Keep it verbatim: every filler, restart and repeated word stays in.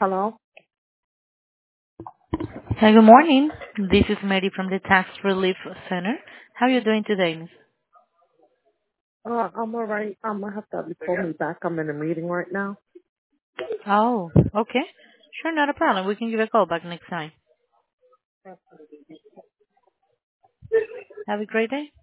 Hello? Hi, good morning. This is Mary from the Tax Relief Center. How are you doing today, miss? Uh, I'm all right. I'm gonna have to have you call me back. I'm in a meeting right now. Oh, okay. Sure, not a problem. We can give a call back next time. Have a great day.